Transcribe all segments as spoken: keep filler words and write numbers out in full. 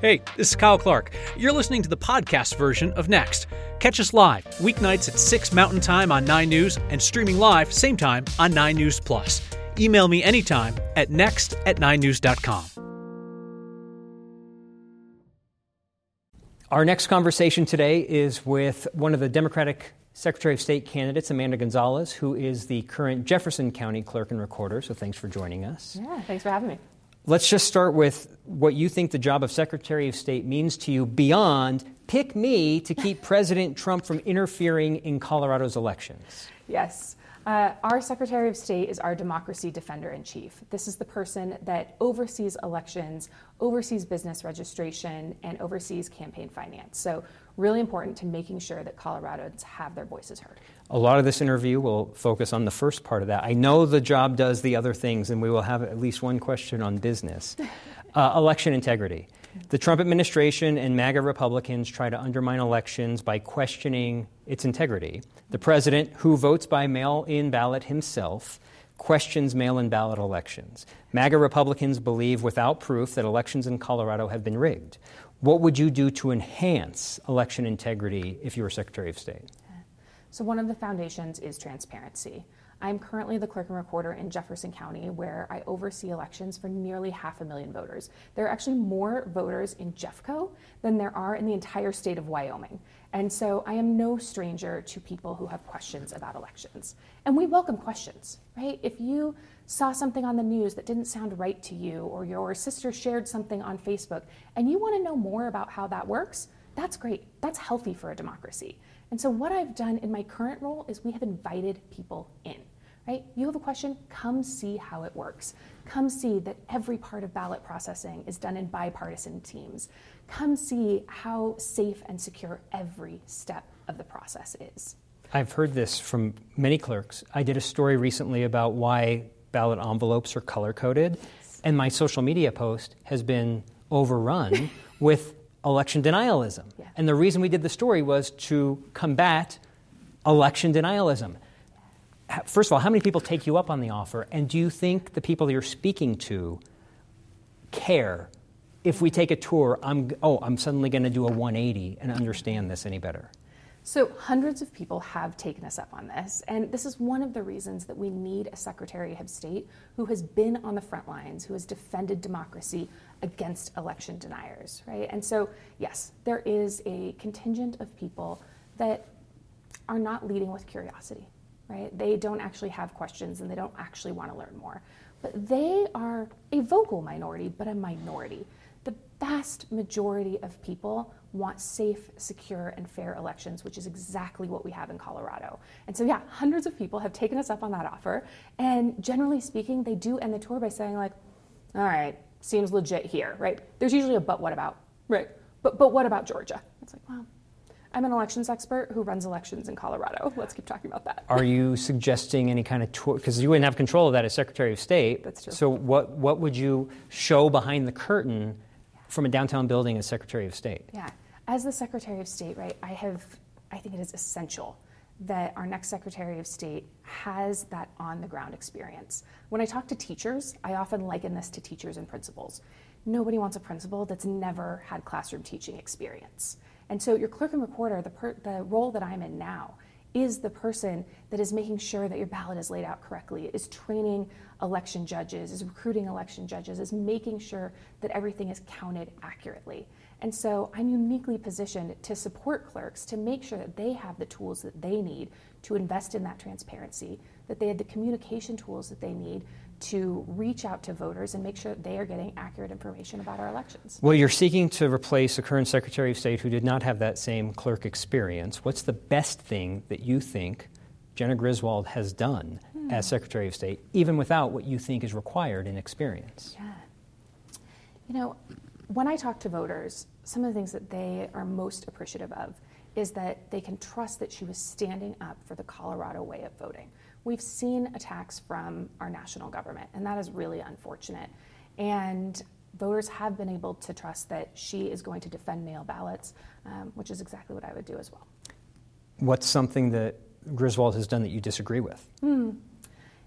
Hey, this is Kyle Clark. You're listening to the podcast version of Next. Catch us live, weeknights at six Mountain Time on nine News and streaming live same time on nine News Plus. Email me anytime at next at nine news dot com. Our next conversation today is with one of the Democratic Secretary of State candidates, Amanda Gonzalez, who is the current Jefferson County Clerk and Recorder. So thanks for joining us. Yeah, thanks for having me. Let's just start with what you think the job of Secretary of State means to you beyond pick me to keep President Trump from interfering in Colorado's elections. Yes. Uh, our Secretary of State is our democracy defender-in-chief. This is the person that oversees elections, oversees business registration, and oversees campaign finance. So really important to making sure that Coloradans have their voices heard. A lot of this interview will focus on the first part of that. I know the job does the other things, and we will have at least one question on business. Uh, election integrity. The Trump administration and MAGA Republicans try to undermine elections by questioning its integrity. The president, who votes by mail-in ballot himself, questions mail-in ballot elections. MAGA Republicans believe without proof that elections in Colorado have been rigged. What would you do to enhance election integrity if you were Secretary of State? So one of the foundations is transparency. I'm currently the clerk and recorder in Jefferson County, where I oversee elections for nearly half a million voters. There are actually more voters in Jeffco than there are in the entire state of Wyoming. And so I am no stranger to people who have questions about elections. And we welcome questions, right? If you saw something on the news that didn't sound right to you, or your sister shared something on Facebook, and you want to know more about how that works, that's great. That's healthy for a democracy. And so what I've done in my current role is we have invited people in, right? You have a question, come see how it works. Come see that every part of ballot processing is done in bipartisan teams. Come see how safe and secure every step of the process is. I've heard this from many clerks. I did a story recently about why ballot envelopes are color-coded, and my social media post has been overrun with election denialism. Yeah. And the reason we did the story was to combat election denialism. First of all, how many people take you up on the offer? And do you think the people you're speaking to care if we take a tour, I'm, oh, I'm suddenly going to do a one eighty and understand this any better? So hundreds of people have taken us up on this, and this is one of the reasons that we need a Secretary of State who has been on the front lines, who has defended democracy against election deniers, right? And so, yes, there is a contingent of people that are not leading with curiosity, right? They don't actually have questions and they don't actually want to learn more. But they are a vocal minority, but a minority. The vast majority of people want safe, secure, and fair elections, which is exactly what we have in Colorado. And so, yeah, hundreds of people have taken us up on that offer. And generally speaking, they do end the tour by saying, like, all right, seems legit here, right? There's usually a but what about, right? But but what about Georgia? It's like, well, I'm an elections expert who runs elections in Colorado. Let's keep talking about that. Are you suggesting any kind of tour? Because you wouldn't have control of that as Secretary of State. That's true. So what, what would you show behind the curtain from a downtown building as Secretary of State? Yeah. As the Secretary of State, right, I have, I think it is essential that our next Secretary of State has that on-the-ground experience. When I talk to teachers, I often liken this to teachers and principals. Nobody wants a principal that's never had classroom teaching experience. And so your clerk and recorder, the, per, the role that I'm in now, is the person that is making sure that your ballot is laid out correctly, is training election judges, is recruiting election judges, is making sure that everything is counted accurately. And so I'm uniquely positioned to support clerks to make sure that they have the tools that they need to invest in that transparency, that they have the communication tools that they need to reach out to voters and make sure that they are getting accurate information about our elections. Well, you're seeking to replace a current Secretary of State who did not have that same clerk experience. What's the best thing that you think Jena Griswold has done hmm. as Secretary of State, even without what you think is required in experience? Yeah. You know, when I talk to voters, some of the things that they are most appreciative of is that they can trust that she was standing up for the Colorado way of voting. We've seen attacks from our national government, and that is really unfortunate. And voters have been able to trust that she is going to defend mail ballots, um, which is exactly what I would do as well. What's something that Griswold has done that you disagree with? Hmm.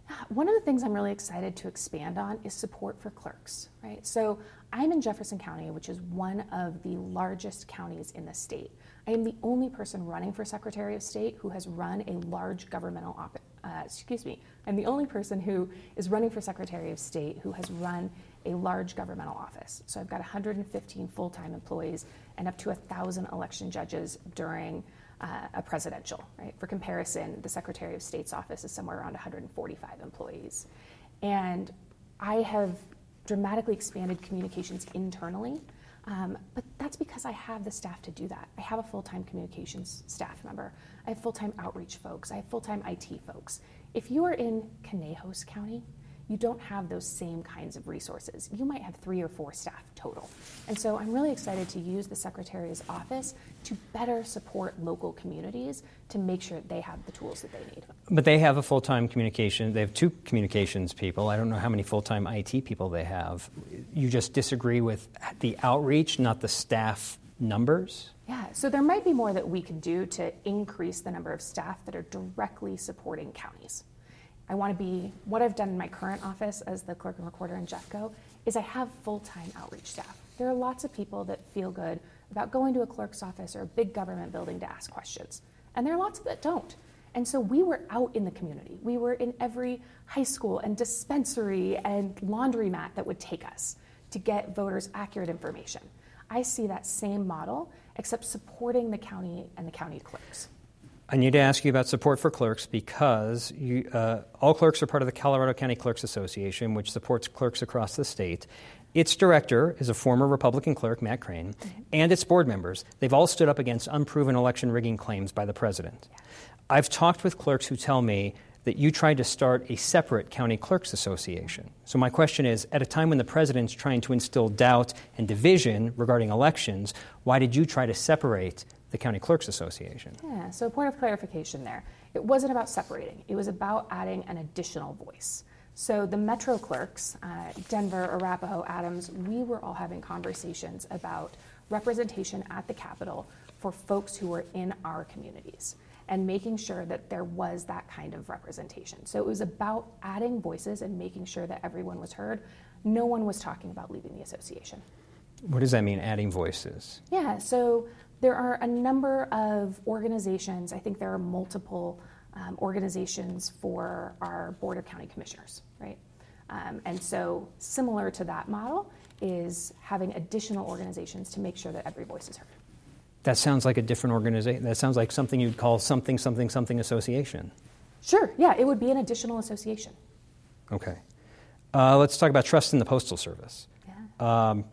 One of the things I'm really excited to expand on is support for clerks, right? So I'm in Jefferson County, which is one of the largest counties in the state. I am the only person running for Secretary of State who has run a large governmental op- uh, excuse me, I'm the only person who is running for Secretary of State who has run a large governmental office. So I've got one hundred fifteen full-time employees and up to one thousand election judges during uh, a presidential, right? For comparison, the Secretary of State's office is somewhere around one hundred forty-five employees. And I have dramatically expanded communications internally, um, but that's because I have the staff to do that. I have a full-time communications staff member. I have full-time outreach folks. I have full-time I T folks. If you are in Conejos County, you don't have those same kinds of resources. You might have three or four staff total. And so I'm really excited to use the Secretary's office to better support local communities to make sure that they have the tools that they need. But they have a full-time communication, they have two communications people. I don't know how many full-time I T people they have. You just disagree with the outreach, not the staff numbers? Yeah, so there might be more that we can do to increase the number of staff that are directly supporting counties. I want to be, what I've done in my current office as the clerk and recorder in Jeffco is I have full-time outreach staff. There are lots of people that feel good about going to a clerk's office or a big government building to ask questions. And there are lots that don't. And so we were out in the community. We were in every high school and dispensary and laundromat that would take us to get voters accurate information. I see that same model, except supporting the county and the county clerks. I need to ask you about support for clerks because you, uh, all clerks are part of the Colorado County Clerks Association, which supports clerks across the state. Its director is a former Republican clerk, Matt Crane, mm-hmm. and its board members. They've all stood up against unproven election rigging claims by the president. Yeah. I've talked with clerks who tell me that you tried to start a separate county clerks association. So my question is, at a time when the president's trying to instill doubt and division regarding elections, why did you try to separate the County Clerks Association? Yeah, so a point of clarification there. It wasn't about separating. It was about adding an additional voice. So the Metro clerks, uh, Denver, Arapahoe, Adams, we were all having conversations about representation at the Capitol for folks who were in our communities and making sure that there was that kind of representation. So it was about adding voices and making sure that everyone was heard. No one was talking about leaving the association. What does that mean, adding voices? Yeah, so there are a number of organizations. I think there are multiple um, organizations for our Board of County Commissioners, right? Um, and so similar to that model is having additional organizations to make sure that every voice is heard. That sounds like a different organization. That sounds like something you'd call something, something, something association. Sure, yeah, it would be an additional association. Okay. Uh, let's talk about trust in the Postal Service. Yeah. Um,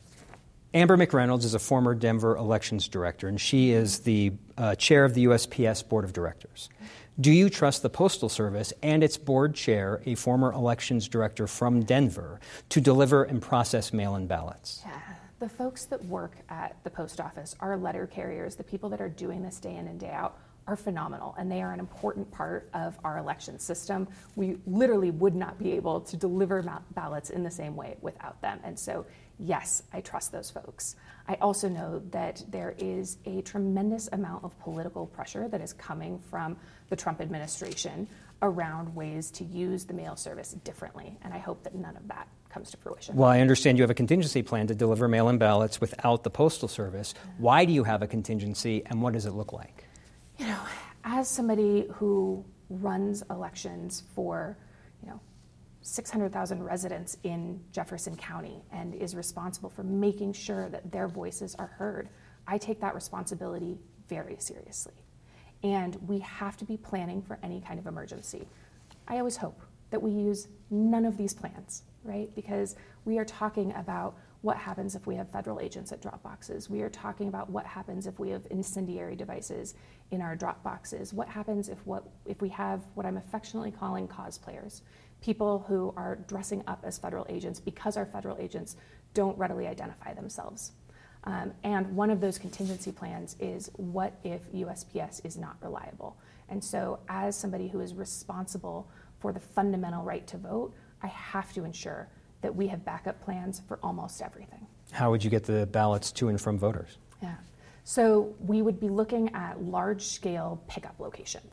Amber McReynolds is a former Denver elections director, and she is the uh, chair of the U S P S Board of Directors. Do you trust the Postal Service and its board chair, a former elections director from Denver, to deliver and process mail-in ballots? Yeah. The folks that work at the post office, our letter carriers, the people that are doing this day in and day out, are phenomenal, and they are an important part of our election system. We literally would not be able to deliver ballots in the same way without them. And so, yes, I trust those folks. I also know that there is a tremendous amount of political pressure that is coming from the Trump administration around ways to use the mail service differently, and I hope that none of that comes to fruition. Well, I understand you have a contingency plan to deliver mail-in ballots without the Postal Service. Why do you have a contingency, and what does it look like? You know, as somebody who runs elections for, you know, six hundred thousand residents in Jefferson County and is responsible for making sure that their voices are heard, I take that responsibility very seriously. And we have to be planning for any kind of emergency. I always hope that we use none of these plans, right? Because we are talking about what happens if we have federal agents at drop boxes. We are talking about what happens if we have incendiary devices in our drop boxes. What happens if what if we have what I'm affectionately calling cosplayers, people who are dressing up as federal agents because our federal agents don't readily identify themselves. Um, and one of those contingency plans is what if U S P S is not reliable? And so as somebody who is responsible for the fundamental right to vote, I have to ensure that we have backup plans for almost everything. How would you get the ballots to and from voters? Yeah. So we would be looking at large-scale pickup locations.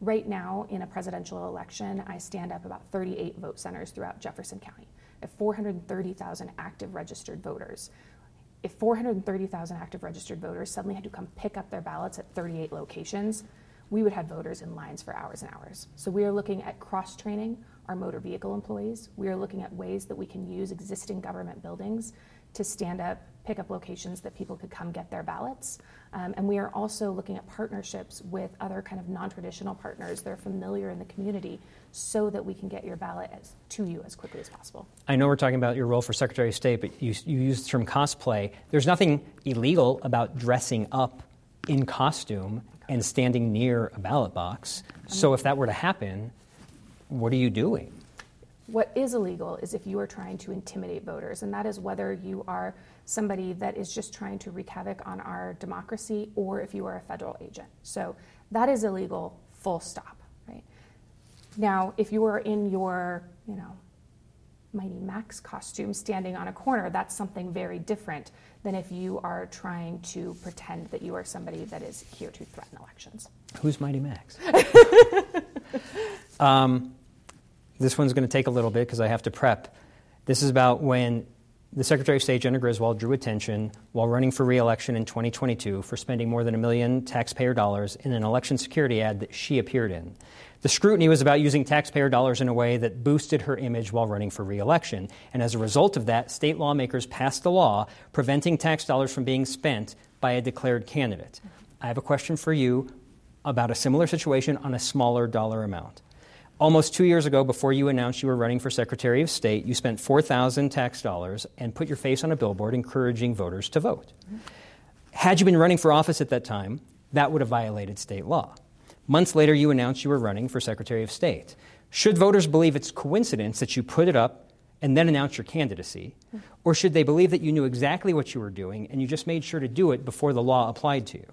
Right now, in a presidential election, I stand up about thirty-eight vote centers throughout Jefferson County. At four hundred thirty thousand active registered voters. If four hundred thirty thousand active registered voters suddenly had to come pick up their ballots at thirty-eight locations, we would have voters in lines for hours and hours. So we are looking at cross-training our motor vehicle employees. We are looking at ways that we can use existing government buildings to stand up, pick up locations that people could come get their ballots. Um, and we are also looking at partnerships with other kind of non-traditional partners that are familiar in the community so that we can get your ballot as, to you as quickly as possible. I know we're talking about your role for Secretary of State, but you, you used the term cosplay. There's nothing illegal about dressing up in costume and standing near a ballot box. So if that were to happen, what are you doing? What is illegal is if you are trying to intimidate voters, and that is whether you are somebody that is just trying to wreak havoc on our democracy or if you are a federal agent. So that is illegal, full stop, right? Now, if you are in your, you know, Mighty Max costume standing on a corner, that's something very different than if you are trying to pretend that you are somebody that is here to threaten elections. Who's Mighty Max? um, this one's going to take a little bit because I have to prep. This is about when the Secretary of State, Jena Griswold, drew attention while running for re-election in twenty twenty-two for spending more than a million taxpayer dollars in an election security ad that she appeared in. The scrutiny was about using taxpayer dollars in a way that boosted her image while running for re-election. And as a result of that, state lawmakers passed a law preventing tax dollars from being spent by a declared candidate. I have a question for you about a similar situation on a smaller dollar amount. Almost two years ago, before you announced you were running for Secretary of State, you spent four thousand tax dollars and put your face on a billboard encouraging voters to vote. Mm-hmm. Had you been running for office at that time, that would have violated state law. Months later, you announced you were running for Secretary of State. Should voters believe it's coincidence that you put it up and then announced your candidacy, mm-hmm. or should they believe that you knew exactly what you were doing and you just made sure to do it before the law applied to you?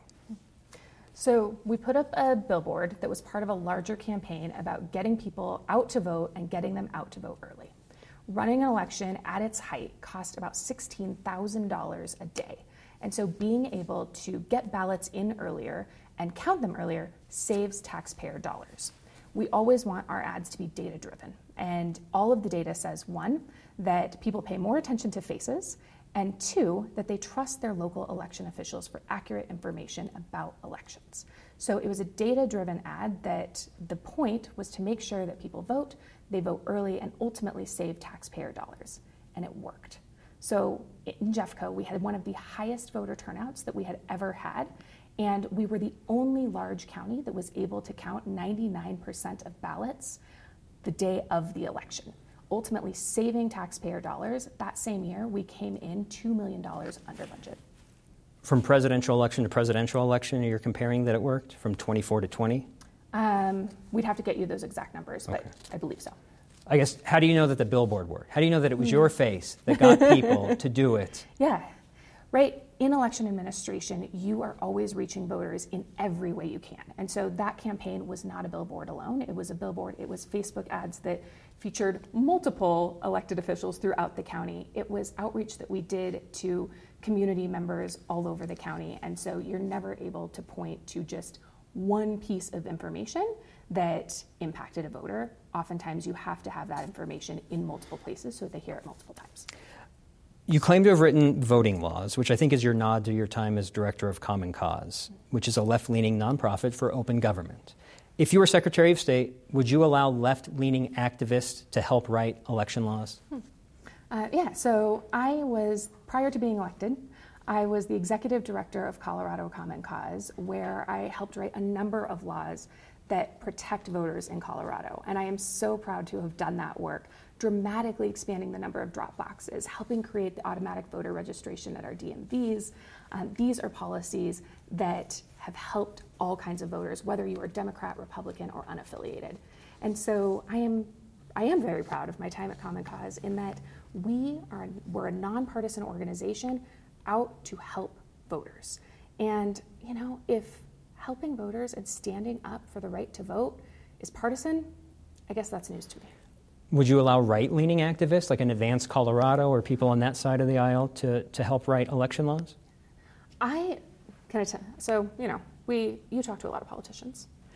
So we put up a billboard that was part of a larger campaign about getting people out to vote and getting them out to vote early. Running an election at its height cost about sixteen thousand dollars a day. And so being able to get ballots in earlier and count them earlier saves taxpayer dollars. We always want our ads to be data-driven. And all of the data says, one, that people pay more attention to faces, and two, that they trust their local election officials for accurate information about elections. So it was a data-driven ad that the point was to make sure that people vote, they vote early, and ultimately save taxpayer dollars. And it worked. So in Jeffco, we had one of the highest voter turnouts that we had ever had, and we were the only large county that was able to count ninety-nine percent of ballots the day of the election, ultimately saving taxpayer dollars. That same year, we came in two million dollars under budget. From presidential election to presidential election, you're comparing that it worked from twenty-four to twenty? Um, we'd have to get you those exact numbers, but okay. I believe so. I guess, how do you know that the billboard worked? How do you know that it was your face that got people to do it? Yeah, right. In election administration, you are always reaching voters in every way you can. And so that campaign was not a billboard alone. It was a billboard. It was Facebook ads that featured multiple elected officials throughout the county. It was outreach that we did to community members all over the county. And so you're never able to point to just one piece of information that impacted a voter. Oftentimes you have to have that information in multiple places so that they hear it multiple times. You claim to have written Voting Laws, which I think is your nod to your time as director of Common Cause, which is a left-leaning nonprofit for open government. If you were Secretary of State, would you allow left-leaning activists to help write election laws? Hmm. Uh, yeah, so I was, prior to being elected, I was the executive director of Colorado Common Cause, where I helped write a number of laws that protect voters in Colorado. And I am so proud to have done that work, dramatically expanding the number of drop boxes, helping create the automatic voter registration at our D M Vs. Um, these are policies that have helped all kinds of voters, whether you are Democrat, Republican, or unaffiliated. And so I am I am very proud of my time at Common Cause in that we are we're a nonpartisan organization out to help voters. And, you know, if helping voters and standing up for the right to vote is partisan, I guess that's news to me. Would you allow right-leaning activists like an Advance Colorado or people on that side of the aisle to, to help write election laws? I can attend. So, you know, we you talk to a lot of politicians.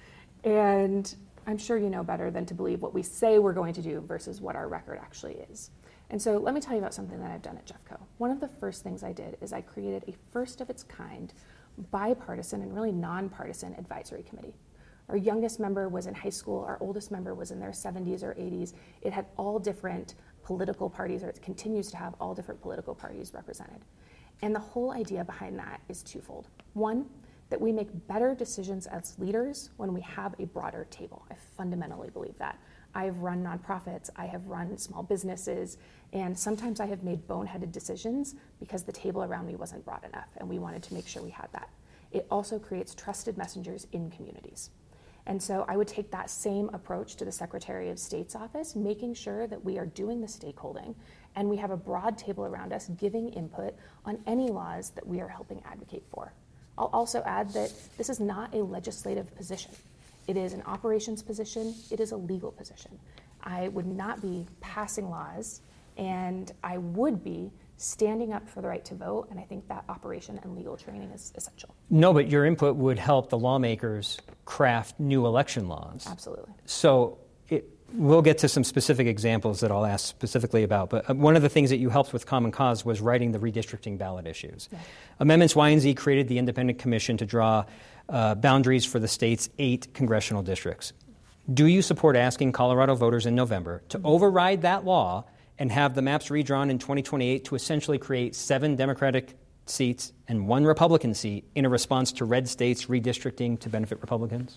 And I'm sure you know better than to believe what we say we're going to do versus what our record actually is. And so let me tell you about something that I've done at Jeffco. One of the first things I did is I created a first of its kind, bipartisan and really nonpartisan advisory committee. Our youngest member was in high school, our oldest member was in their seventies or eighties. It had all different political parties, or it continues to have all different political parties represented. And the whole idea behind that is twofold. One, that we make better decisions as leaders when we have a broader table. I fundamentally believe that. I've run nonprofits, I have run small businesses, and sometimes I have made boneheaded decisions because the table around me wasn't broad enough, and we wanted to make sure we had that. It also creates trusted messengers in communities. And so I would take that same approach to the Secretary of State's office, making sure that we are doing the stakeholding and we have a broad table around us giving input on any laws that we are helping advocate for. I'll also add that this is not a legislative position. It is an operations position, it is a legal position. I would not be passing laws, and I would be standing up for the right to vote, and I think that operation and legal training is essential. No, but your input would help the lawmakers craft new election laws. Absolutely. So it, we'll get to some specific examples that I'll ask specifically about, but one of the things that you helped with Common Cause was writing the redistricting ballot issues. Yeah. Amendments Y and Z created the independent commission to draw uh, boundaries for the state's eight congressional districts. Do you support asking Colorado voters in November to mm-hmm. override that law and have the maps redrawn in twenty twenty-eight to essentially create seven Democratic seats and one Republican seat in a response to red states redistricting to benefit Republicans?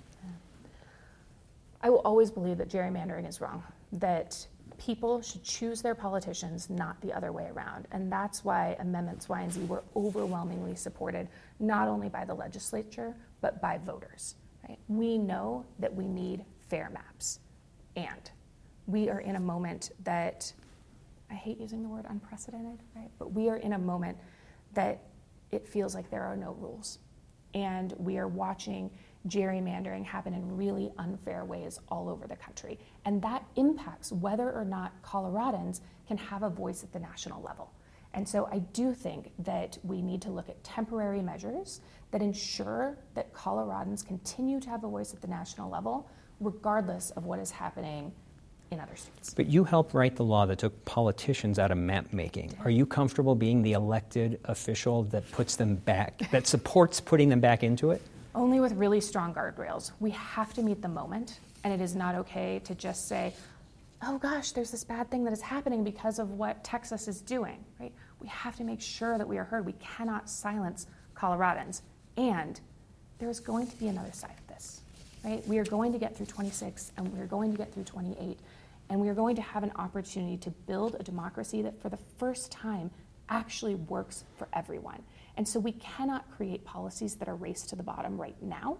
I will always believe that gerrymandering is wrong, that people should choose their politicians, not the other way around. And that's why Amendments Y and Z were overwhelmingly supported, not only by the legislature, but by voters. Right? We know that we need fair maps. And we are in a moment that, I hate using the word unprecedented, right? But we are in a moment that it feels like there are no rules. And we are watching gerrymandering happen in really unfair ways all over the country. And that impacts whether or not Coloradans can have a voice at the national level. And so I do think that we need to look at temporary measures that ensure that Coloradans continue to have a voice at the national level, regardless of what is happening in other states. But you helped write the law that took politicians out of map making. Are you comfortable being the elected official that puts them back, that supports putting them back into it? Only with really strong guardrails. We have to meet the moment, and it is not okay to just say, oh gosh, there's this bad thing that is happening because of what Texas is doing, right? We have to make sure that we are heard. We cannot silence Coloradans. And there is going to be another side of this, right? We are going to get through twenty-six, and we are going to get through twenty-eight, and we are going to have an opportunity to build a democracy that for the first time actually works for everyone. And so we cannot create policies that are race to the bottom right now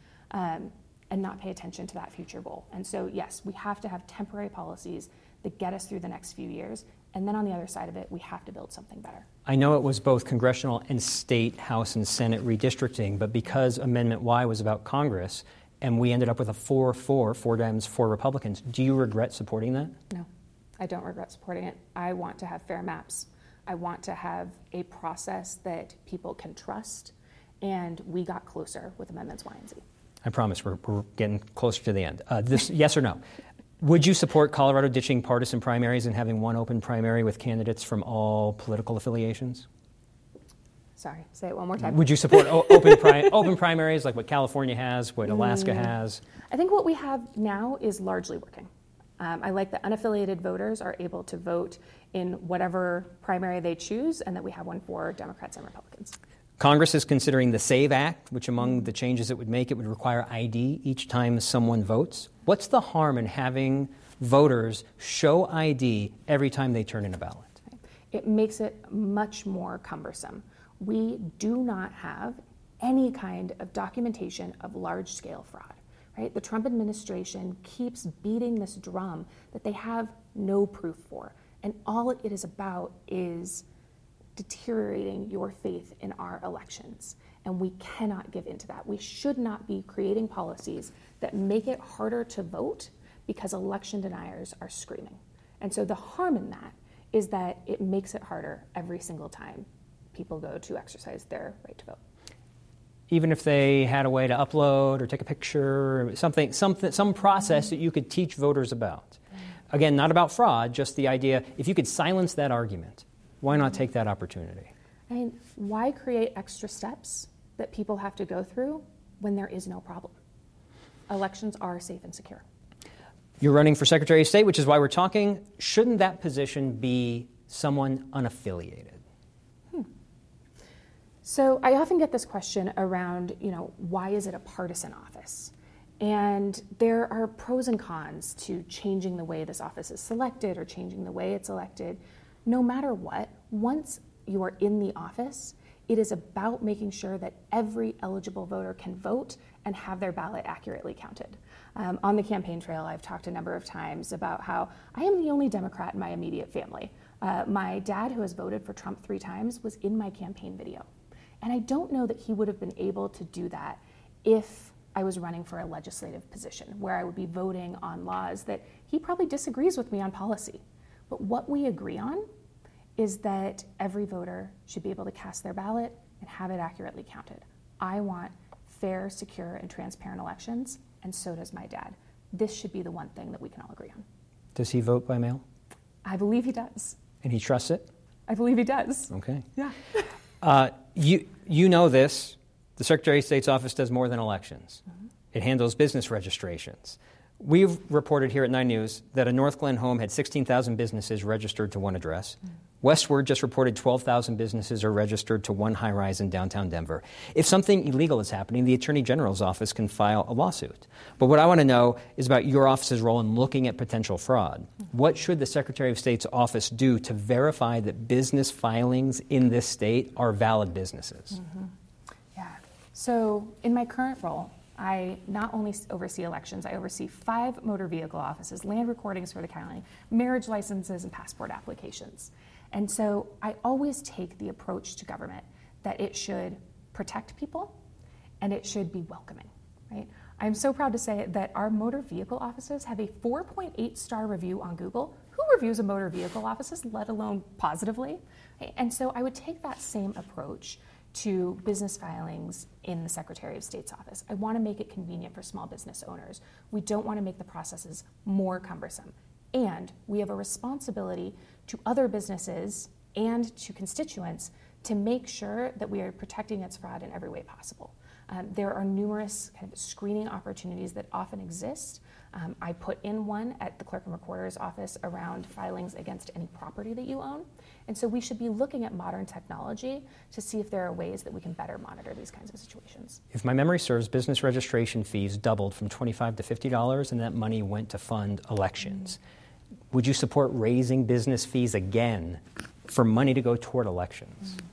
um, and not pay attention to that future goal. And so, yes, we have to have temporary policies that get us through the next few years. And then on the other side of it, we have to build something better. I know it was both congressional and state, House and Senate redistricting, but because Amendment Y was about Congress and we ended up with a four four, four Dems, four Republicans, do you regret supporting that? No, I don't regret supporting it. I want to have fair maps. I want to have a process that people can trust, and we got closer with Amendments Y and Z. I promise we're, we're getting closer to the end. Uh, this, yes or no? Would you support Colorado ditching partisan primaries and having one open primary with candidates from all political affiliations? Sorry, say it one more time. Would you support o- open, pri- open primaries like what California has, what Alaska mm. has? I think what we have now is largely working. Um, I like that unaffiliated voters are able to vote in whatever primary they choose, and that we have one for Democrats and Republicans. Congress is considering the SAVE Act, which among the changes it would make, it would require I D each time someone votes. What's the harm in having voters show I D every time they turn in a ballot? It makes it much more cumbersome. We do not have any kind of documentation of large-scale fraud. Right? The Trump administration keeps beating this drum that they have no proof for. And all it is about is deteriorating your faith in our elections. And we cannot give into that. We should not be creating policies that make it harder to vote because election deniers are screaming. And so the harm in that is that it makes it harder every single time people go to exercise their right to vote. even if they had a way to upload or take a picture, something, something, some process that you could teach voters about. Again, not about fraud, just the idea, if you could silence that argument, why not take that opportunity? I mean, why create extra steps that people have to go through when there is no problem? Elections are safe and secure. You're running for Secretary of State, which is why we're talking. Shouldn't that position be someone unaffiliated? Hmm. So I often get this question around, you know, why is it a partisan office? And there are pros and cons to changing the way this office is selected or changing the way it's elected. No matter what, once you are in the office, it is about making sure that every eligible voter can vote and have their ballot accurately counted. Um, on the campaign trail, I've talked a number of times about how I am the only Democrat in my immediate family. Uh, my dad, who has voted for Trump three times, was in my campaign video. And I don't know that he would have been able to do that if I was running for a legislative position, where I would be voting on laws that he probably disagrees with me on policy. But what we agree on is that every voter should be able to cast their ballot and have it accurately counted. I want fair, secure, and transparent elections, and so does my dad. This should be the one thing that we can all agree on. Does he vote by mail? I believe he does. And he trusts it? I believe he does. Okay. Yeah. uh, you, you know this. The Secretary of State's office does more than elections. Mm-hmm. It handles business registrations. We've reported here at nine News that a North Glen home had sixteen thousand businesses registered to one address. Mm-hmm. Westward just reported twelve thousand businesses are registered to one high-rise in downtown Denver. If something illegal is happening, the Attorney General's office can file a lawsuit. But what I want to know is about your office's role in looking at potential fraud. Mm-hmm. What should the Secretary of State's office do to verify that business filings in this state are valid businesses? Mm-hmm. Yeah. So in my current role, I not only oversee elections, I oversee five motor vehicle offices, land recordings for the county, marriage licenses, and passport applications. And so I always take the approach to government that it should protect people and it should be welcoming, right? I'm so proud to say that our motor vehicle offices have a four point eight star review on Google. Who reviews a motor vehicle offices, let alone positively? And so I would take that same approach to business filings in the Secretary of State's office. I want to make it convenient for small business owners. We don't want to make the processes more cumbersome. And we have a responsibility to other businesses and to constituents to make sure that we are protecting against fraud in every way possible. Um, there are numerous kind of screening opportunities that often exist. Um, I put in one at the Clerk and Recorder's office around filings against any property that you own. And so we should be looking at modern technology to see if there are ways that we can better monitor these kinds of situations. If my memory serves, business registration fees doubled from twenty-five dollars to fifty dollars, and that money went to fund elections. Mm-hmm. Would you support raising business fees again for money to go toward elections? Mm-hmm.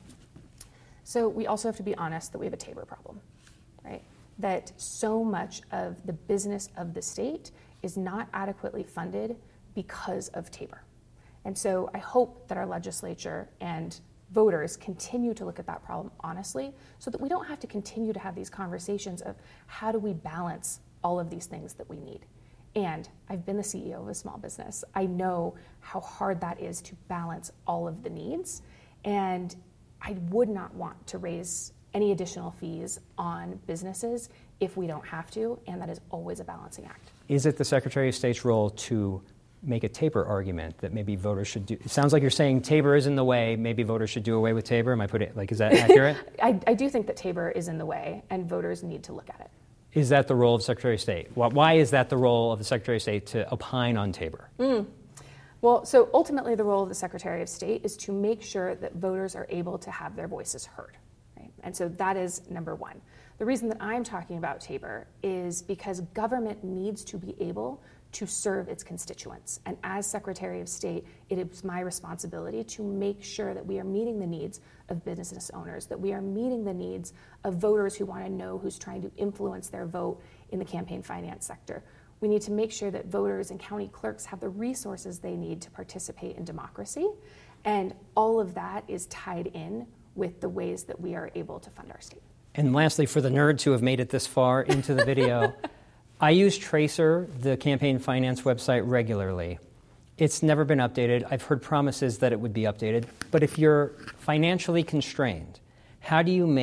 So we also have to be honest that we have a Tabor problem, right? That so much of the business of the state is not adequately funded because of Tabor. And so I hope that our legislature and voters continue to look at that problem honestly so that we don't have to continue to have these conversations of how do we balance all of these things that we need. And I've been the C E O of a small business. I know how hard that is to balance all of the needs. And I would not want to raise any additional fees on businesses if we don't have to, and that is always a balancing act. Is it the Secretary of State's role to make a Tabor argument that maybe voters should do? It sounds like you're saying Tabor is in the way, maybe voters should do away with Tabor. Am I putting it, like, is that accurate? I, I do think that Tabor is in the way, and voters need to look at it. Is that the role of the Secretary of State? Why is that the role of the Secretary of State to opine on Tabor? Mm. Well, so ultimately the role of the Secretary of State is to make sure that voters are able to have their voices heard. Right? And so that is number one. The reason that I'm talking about Tabor is because government needs to be able to serve its constituents. And as Secretary of State, it is my responsibility to make sure that we are meeting the needs of business owners, that we are meeting the needs of voters who want to know who's trying to influence their vote in the campaign finance sector. We need to make sure that voters and county clerks have the resources they need to participate in democracy. And all of that is tied in with the ways that we are able to fund our state. And lastly, for the nerds who have made it this far into the video, I use Tracer, the campaign finance website, regularly. It's never been updated. I've heard promises that it would be updated. But if you're financially constrained, how do you make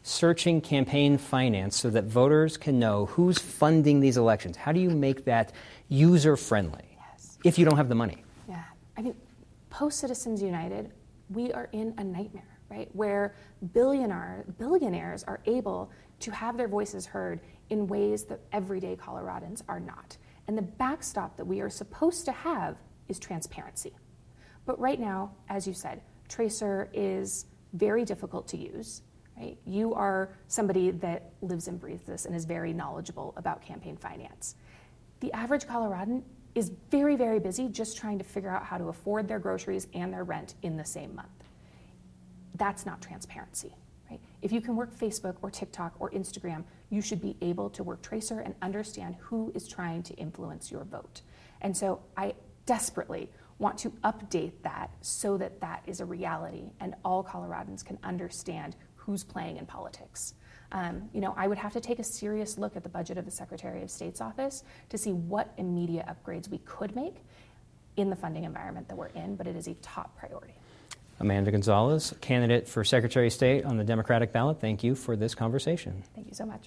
searching campaign finance so that voters can know who's funding these elections? How do you make that user-friendly yes. if you don't have the money? Yeah. I mean, post-Citizens United, we are in a nightmare, right, where billionaire, billionaires are able to have their voices heard in ways that everyday Coloradans are not. And the backstop that we are supposed to have is transparency. But right now, as you said, Tracer is very difficult to use. Right? You are somebody that lives and breathes this and is very knowledgeable about campaign finance. The average Coloradan is very, very busy just trying to figure out how to afford their groceries and their rent in the same month. That's not transparency. Right? If you can work Facebook or TikTok or Instagram, you should be able to work Tracer and understand who is trying to influence your vote. And so I desperately want to update that so that that is a reality and all Coloradans can understand who's playing in politics. Um, you know, I would have to take a serious look at the budget of the Secretary of State's office to see what immediate upgrades we could make in the funding environment that we're in, but it is a top priority. Amanda Gonzalez, candidate for Secretary of State on the Democratic ballot, thank you for this conversation. Thank you so much.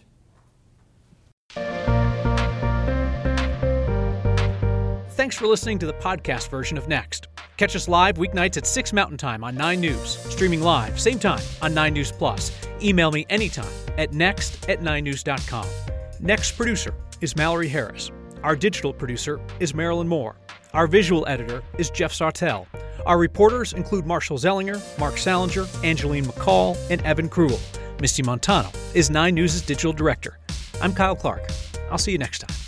Thanks for listening to the podcast version of Next. Catch us live weeknights at six Mountain Time on nine News, streaming live, same time, on nine News Plus. Email me anytime at next at nine news dot com. Next producer is Mallory Harris. Our digital producer is Marilyn Moore. Our visual editor is Jeff Sartell. Our reporters include Marshall Zellinger, Mark Salinger, Angeline McCall, and Evan Krugel. Misty Montano is nine News' digital director. I'm Kyle Clark. I'll see you next time.